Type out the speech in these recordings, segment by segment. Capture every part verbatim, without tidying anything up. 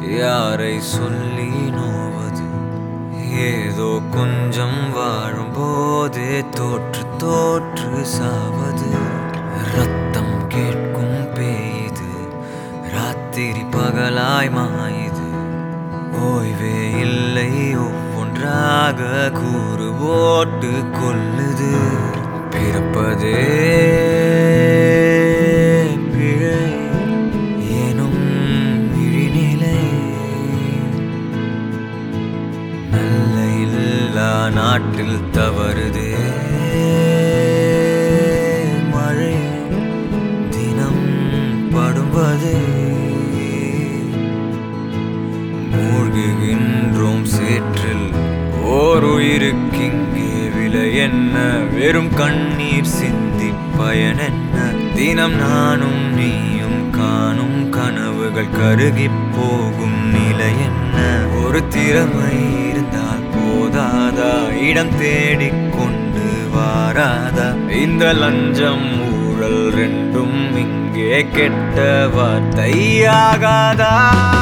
யாரை சொல்லி நோவது? ஏதோ கொஞ்சம் வாழும் போதே தோற்று தோற்று சாவது. ரத்தம் கேட்கும் பேயுது, ராத்திரி பகலாய் மாயுது. ஓய்வே இல்லை, ஒவ்வொன்றாக கூறு போட்டு கொல்லுது. பிறப்பதே பிழை எனும் விழிநிலை. நல்ல இல்லா நாட்டில் தவறுதே மழை தினம் படுவதே. மூழ்குகின்றோம் சேற்றில் ஓர் உயிருக்கிங்கே விலை என்ன? வெறும் கண்ணீர் சிந்தி பயன் என்ன? தினம் நானும் நீயும் காணும் கனவுகள் கருகி போகும் நிலை என்ன? ஒரு திறமை இருந்தால் போதாதா? இடம் தேடிக்கொண்டு வாராதா? இந்த லஞ்சம் ஊழல் ரெண்டும் இங்கே கெட்ட வார்த்தையாகாதா?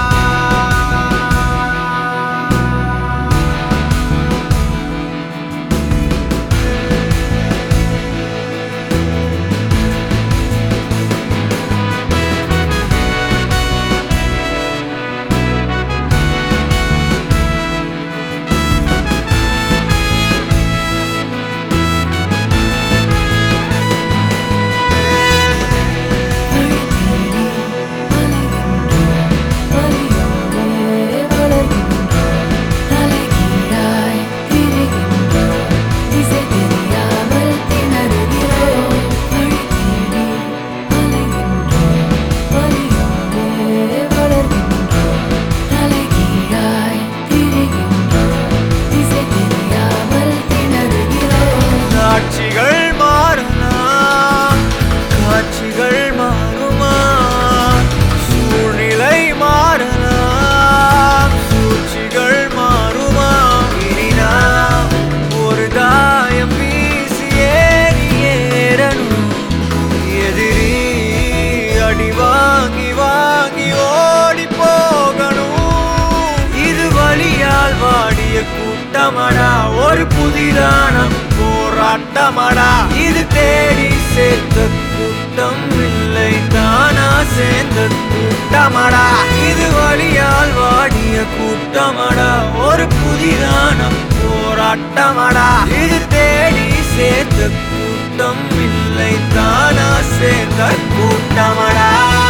காட்சிகள் மாறலாம், காட்சிகள் மாறுமா? சூழ்நிலை மாறலாம், சூழ்ச்சிகள் மாறுமா? இனி நாம் ஒரு தாயம் வீசி ஏறி ஏறணும். எதிரி அடி வாங்கி வாங்கி ஓடி போகணும். இது வலியால் வாடிய கூட்டமடா, ஒரு புதிதான போராட்டமடா. இது தேடி சேர்த்த கூட்டம் இல்லை, தானா சேர்ந்த கூட்டமடா. இது வலியால் வாடிய கூட்டமடா, ஒரு புதிதான போராட்டமடா. இது தேடி சேர்த்த கூட்டம் இல்லை, தானா சேர்ந்த கூட்டமடா.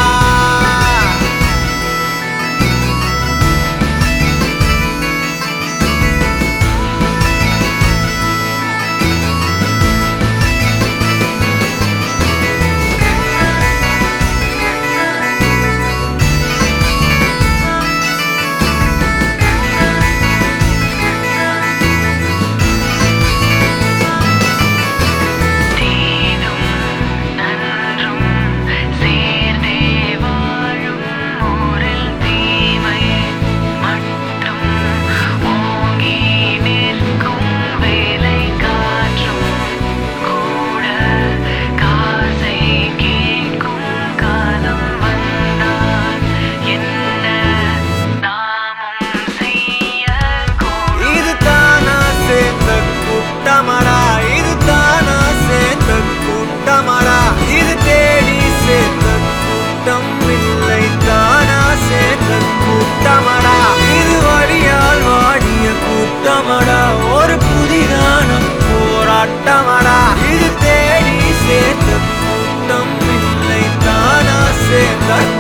இது தேடி சேர்ந்த கூட்டம் இல்லை, தானா சேர்ந்த கூட்டமடா. இது வழியால் வாடிய கூட்டமடா, ஒரு புதிதான போராட்டமடா. இது தேடி சேர்ந்த கூட்டம் இல்லை, தானா சேர்ந்த